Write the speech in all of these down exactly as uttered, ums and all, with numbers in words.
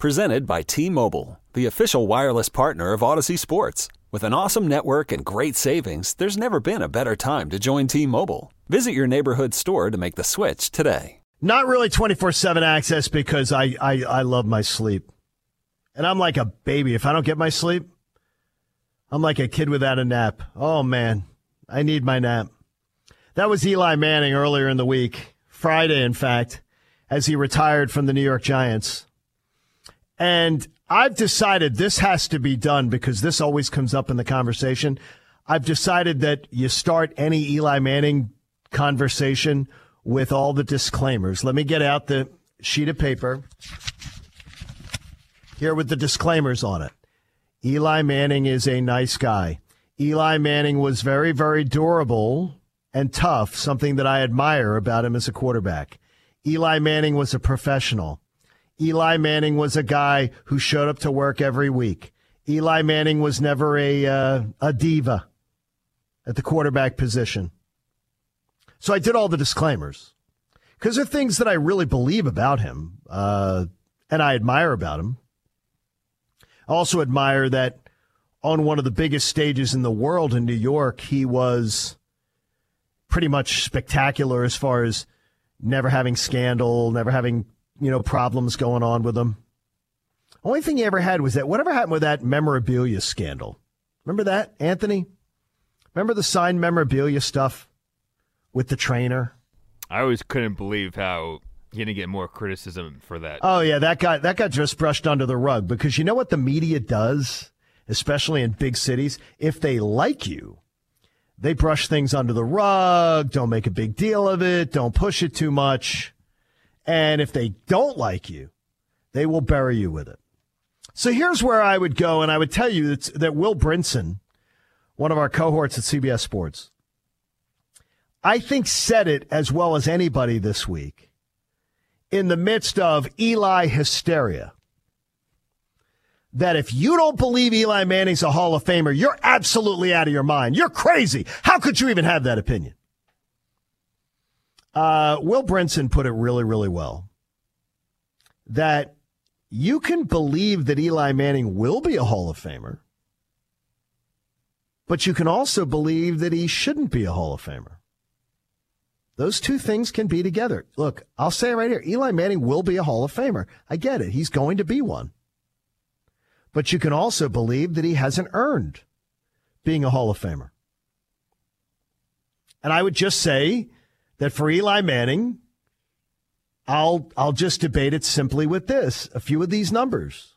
Presented by T-Mobile, the official wireless partner of Odyssey Sports. With an awesome network and great savings, there's never been a better time to join T-Mobile. Visit your neighborhood store to make the switch today. Not really twenty-four seven access because I, I, I love my sleep. And I'm like a baby. If I don't get my sleep, I'm like a kid without a nap. Oh, man, I need my nap. That was Eli Manning earlier in the week, Friday, in fact, as he retired from the New York Giants. And I've decided this has to be done because this always comes up in the conversation. I've decided that you start any Eli Manning conversation with all the disclaimers. Let me get out the sheet of paper here with the disclaimers on it. Eli Manning is a nice guy. Eli Manning was very, very durable and tough, something that I admire about him as a quarterback. Eli Manning was a professional. Eli Manning was a guy who showed up to work every week. Eli Manning was never a uh, a diva at the quarterback position. So I did all the disclaimers because they're things that I really believe about him uh, and I admire about him. I also admire that on one of the biggest stages in the world in New York, he was pretty much spectacular as far as never having scandal, never having, you know, problems going on with him. Only thing he ever had was that whatever happened with that memorabilia scandal. Remember that, Anthony? Remember the signed memorabilia stuff with the trainer? I always couldn't believe how he didn't get more criticism for that. Oh, yeah, that got, that got just brushed under the rug because you know what the media does, especially in big cities? If they like you, they brush things under the rug, don't make a big deal of it, don't push it too much. And if they don't like you, they will bury you with it. So here's where I would go, and I would tell you that, that Will Brinson, one of our cohorts at C B S Sports, I think said it as well as anybody this week in the midst of Eli hysteria. That if you don't believe Eli Manning's a Hall of Famer, you're absolutely out of your mind. You're crazy. How could you even have that opinion? Uh, Will Brinson put it really, really well. That you can believe that Eli Manning will be a Hall of Famer, but you can also believe that he shouldn't be a Hall of Famer. Those two things can be together. Look, I'll say it right here. Eli Manning will be a Hall of Famer. I get it. He's going to be one. But you can also believe that he hasn't earned being a Hall of Famer. And I would just say that for Eli Manning, I'll I'll just debate it simply with this, a few of these numbers.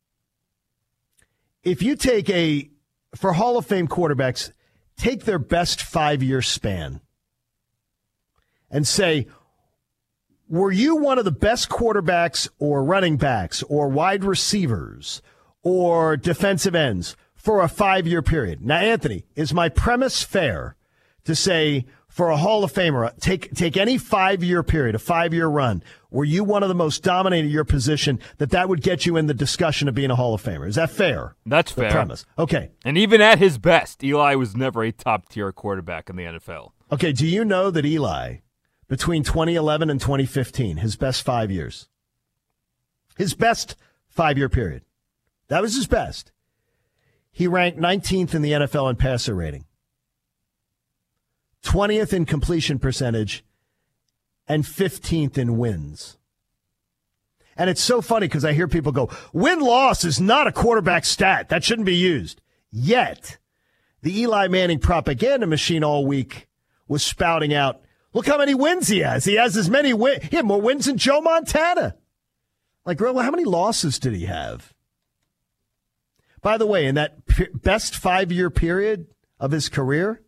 If you take a, for Hall of Fame quarterbacks, take their best five-year span and say, were you one of the best quarterbacks or running backs or wide receivers or defensive ends for a five-year period? Now, Anthony, is my premise fair to say for a Hall of Famer, take take any five-year period, a five-year run, were you one of the most dominant at your position, that that would get you in the discussion of being a Hall of Famer? Is that fair? That's the fair. Premise. Okay. And even at his best, Eli was never a top-tier quarterback in the N F L. Okay, do you know that Eli, between twenty eleven and twenty fifteen, his best five years, his best five-year period, that was his best, he ranked nineteenth in the N F L in passer rating, twentieth in completion percentage, and fifteenth in wins. And it's so funny because I hear people go, win-loss is not a quarterback stat. That shouldn't be used. Yet, the Eli Manning propaganda machine all week was spouting out, look how many wins he has. He has as many wins. He had more wins than Joe Montana. Like, really, how many losses did he have? By the way, in that p- best five-year period of his career,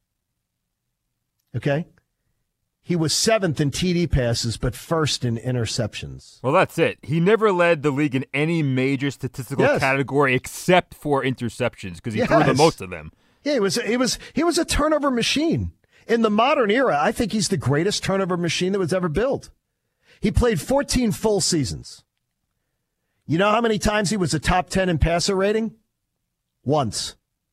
okay, he was seventh in T D passes, but first in interceptions. Well, that's it. He never led the league in any major statistical yes. category except for interceptions because he yes. threw the most of them. Yeah, he was, he was, he was a turnover machine. In the modern era, I think he's the greatest turnover machine that was ever built. He played fourteen full seasons. You know how many times he was a top ten in passer rating? Once.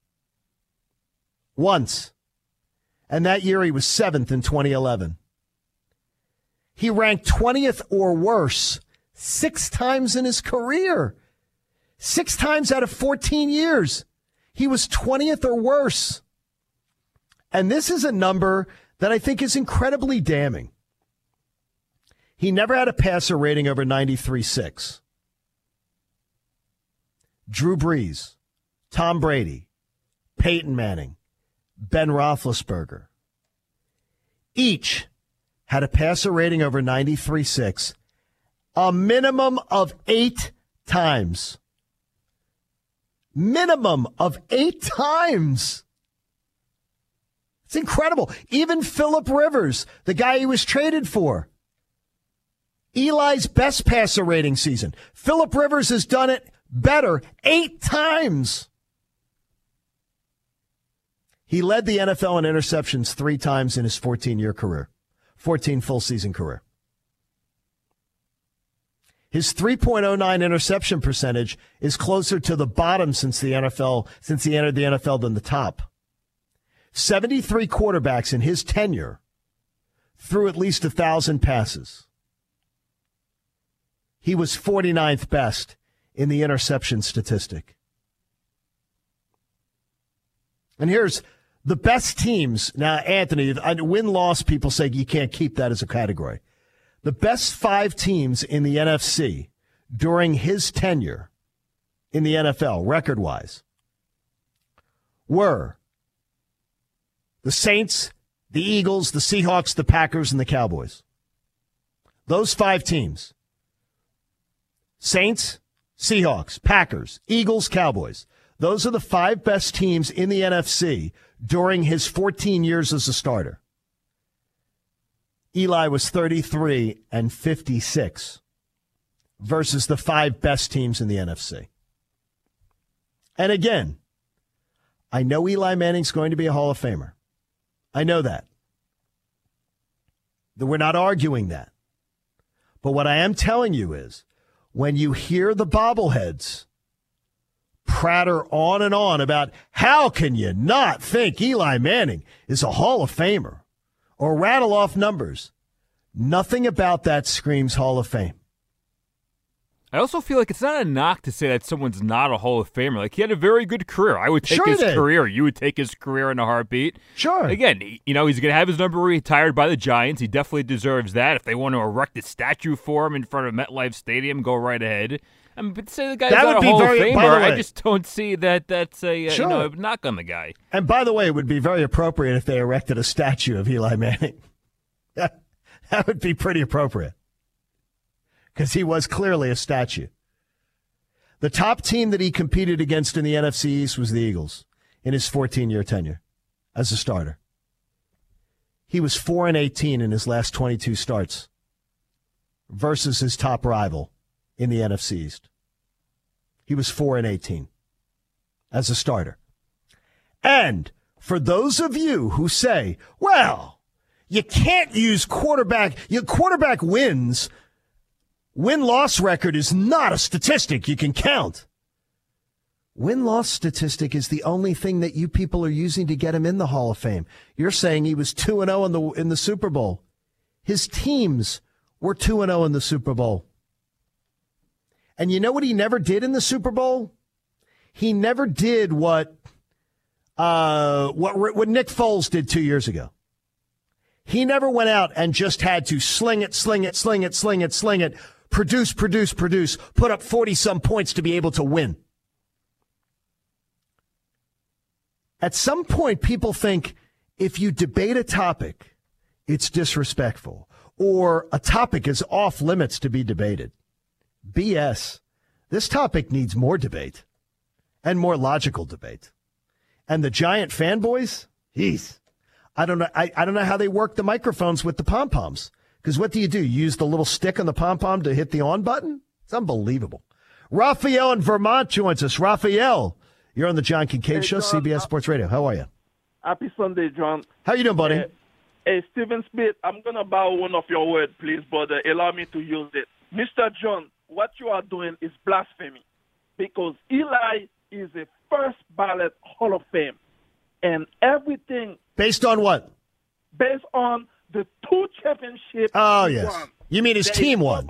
Once. And that year he was seventh in twenty eleven. He ranked twentieth or worse Six times in his career. Six times out of fourteen years. He was twentieth or worse. And this is a number that I think is incredibly damning. He never had a passer rating over ninety-three point six. Drew Brees, Tom Brady, Peyton Manning, Ben Roethlisberger, each had a passer rating over ninety-three point six a minimum of eight times. Minimum of eight times. It's incredible. Even Phillip Rivers, the guy he was traded for, Eli's best passer rating season. Phillip Rivers has done it better eight times. He led the N F L in interceptions three times in his fourteen-year career, fourteen full-season career. His three point oh nine interception percentage is closer to the bottom since the N F L, since he entered the N F L than the top. seventy-three quarterbacks in his tenure threw at least one thousand passes. He was forty-ninth best in the interception statistic. And here's the best teams. Now, Anthony, win-loss, people say you can't keep that as a category. The best five teams in the N F C during his tenure in the N F L, record-wise, were the Saints, the Eagles, the Seahawks, the Packers, and the Cowboys. Those five teams, Saints, Seahawks, Packers, Eagles, Cowboys, those are the five best teams in the N F C during his fourteen years as a starter. Eli was thirty-three and fifty-six versus the five best teams in the N F C. And again, I know Eli Manning's going to be a Hall of Famer. I know that. We're not arguing that. But what I am telling you is, when you hear the bobbleheads pratter on and on about how can you not think Eli Manning is a Hall of Famer, or rattle off numbers, nothing about that screams Hall of Fame. I also feel like it's not a knock to say that someone's not a Hall of Famer. Like, he had a very good career. I would take sure his did. career. You would take his career in a heartbeat. Sure. Again, you know, he's going to have his number retired by the Giants. He definitely deserves that. If they want to erect a statue for him in front of MetLife Stadium, go right ahead. I mean, but say the guy's that not would a be Hall very, of Famer, by the way, I just don't see that that's a, sure. you know, knock on the guy. And by the way, it would be very appropriate if they erected a statue of Eli Manning. That would be pretty appropriate, because he was clearly a statue. The top team that he competed against in the N F C East was the Eagles in his fourteen-year tenure as a starter. He was four and eighteen in his last twenty-two starts versus his top rival in the N F C East. He was four and eighteen as a starter. And for those of you who say, well, you can't use quarterback, your quarterback wins, win-loss record is not a statistic you can count. Win-loss statistic is the only thing that you people are using to get him in the Hall of Fame. You're saying he was two and oh in the in the Super Bowl. His teams were two and oh in the Super Bowl. And you know what he never did in the Super Bowl? He never did what uh, what what Nick Foles did two years ago. He never went out and just had to sling it, sling it, sling it, sling it, sling it, produce, produce, produce, put up forty-some points to be able to win. At some point, people think if you debate a topic, it's disrespectful, or a topic is off limits to be debated. B S. This topic needs more debate and more logical debate. And the Giant fanboys, geez, I don't know. I, I don't know how they work the microphones with the pom-poms. Because what do you do? You use the little stick on the pom-pom to hit the on button? It's unbelievable. Raphael in Vermont joins us. Raphael, you're on the John Kincaid hey, Show, John, C B S uh, Sports Radio. How are you? Happy Sunday, John. How you doing, buddy? Uh, hey, Stephen Smith, I'm going to borrow one of your words, please, but uh, allow me to use it. Mister John, what you are doing is blasphemy, because Eli is a first ballot Hall of Fame. And everything... Based on what? Based on the two championships Oh, he yes. won. You mean his There team is won? nobody-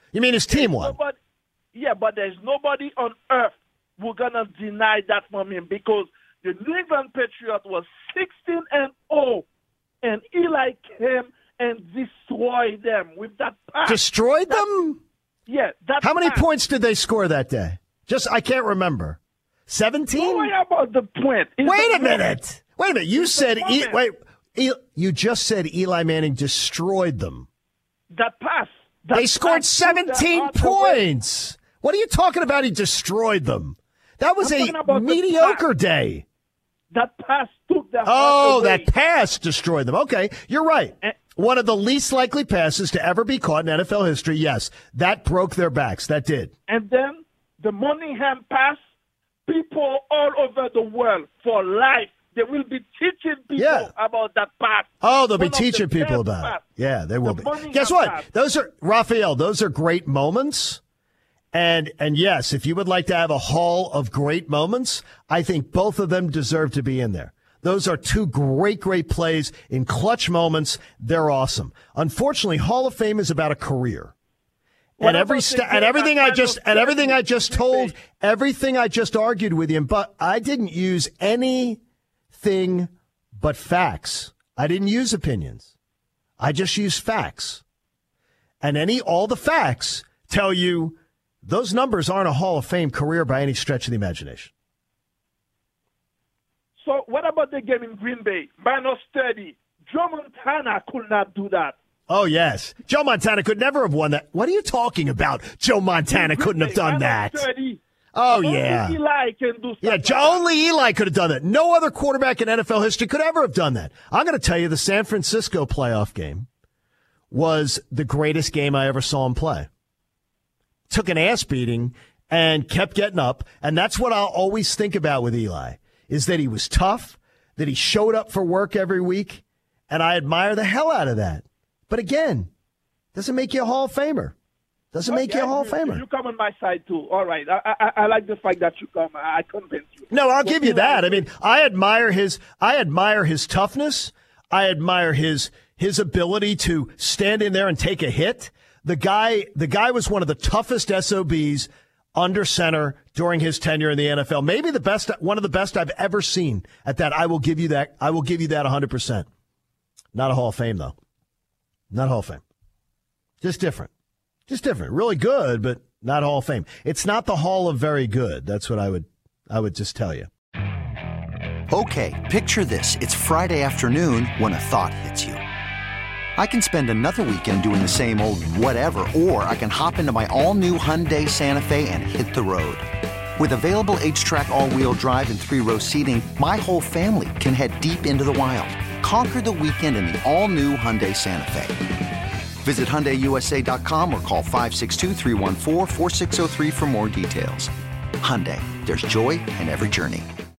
You mean his team won? Nobody, yeah, but there's nobody on earth who's going to deny that from him because the New England Patriots was sixteen and oh, and Eli came and destroyed them with that pass. Destroyed that, them? Yeah. That How many pass. points did they score that day? Just, I can't remember. seventeen? Don't worry about the point. It's Wait a the minute. Wait a minute. You It's said, the e- moment. wait, e- you just said Eli Manning destroyed them. That pass. That They scored pass took their seventeen heart away. points. What are you talking about? He destroyed them. That was I'm a talking about the mediocre pass. day. That pass took their Oh, heart away. that pass destroyed them. Okay, you're right. Eh. One of the least likely passes to ever be caught in N F L history. Yes, that broke their backs. That did. And then the Moningham pass, people all over the world for life, they will be teaching people Yeah. about that pass. Oh, they'll be One of teaching the people best about pass. it. Yeah, they will The be. Moningham Guess what? pass. Those are, Raphael, those are great moments. And and yes, if you would like to have a hall of great moments, I think both of them deserve to be in there. Those are two great, great plays in clutch moments. They're awesome. Unfortunately, Hall of Fame is about a career. What And every about the sta- game and everything at I just Final and everything I thirty? just told, everything I just argued with you, but I didn't use anything but facts. I didn't use opinions. I just used facts. And any all the facts tell you those numbers aren't a Hall of Fame career by any stretch of the imagination. So what about the game in Green Bay? Minus thirty. Joe Montana could not do that. Oh, yes. Joe Montana could never have won that. What are you talking about? Joe Montana Green couldn't have Bay, done minus that. thirty. Oh, Only yeah. Eli can do stuff Yeah, like Jo- that. only Eli could have done that. No other quarterback in N F L history could ever have done that. I'm going to tell you the San Francisco playoff game was the greatest game I ever saw him play. Took an ass beating and kept getting up. And that's what I'll always think about with Eli, is that he was tough, that he showed up for work every week, and I admire the hell out of that. But again, doesn't make you a Hall of Famer. Doesn't make you a Hall of you, Famer. You come on my side too. All right, I, I, I like the fact that you come. I convince you. No, I'll But give you Eli- that. I mean, I admire his I admire his toughness. I admire his his ability to stand in there and take a hit. The guy the guy was one of the toughest S O Bs under center during his tenure in the N F L. Maybe the best one of the best I've ever seen at that. I will give you that. I will give you that one hundred percent. Not a Hall of Fame though. Not Hall of Fame. Just different. Just different. Really good, but not Hall of Fame. It's not the Hall of Very Good. That's what I would I would just tell you. Okay, picture this. It's Friday afternoon when a thought hits you. I can spend another weekend doing the same old whatever, or I can hop into my all-new Hyundai Santa Fe and hit the road. With available H-Track all-wheel drive and three-row seating, my whole family can head deep into the wild. Conquer the weekend in the all-new Hyundai Santa Fe. Visit Hyundai U S A dot com or call five six two, three one four, four six zero three for more details. Hyundai, there's joy in every journey.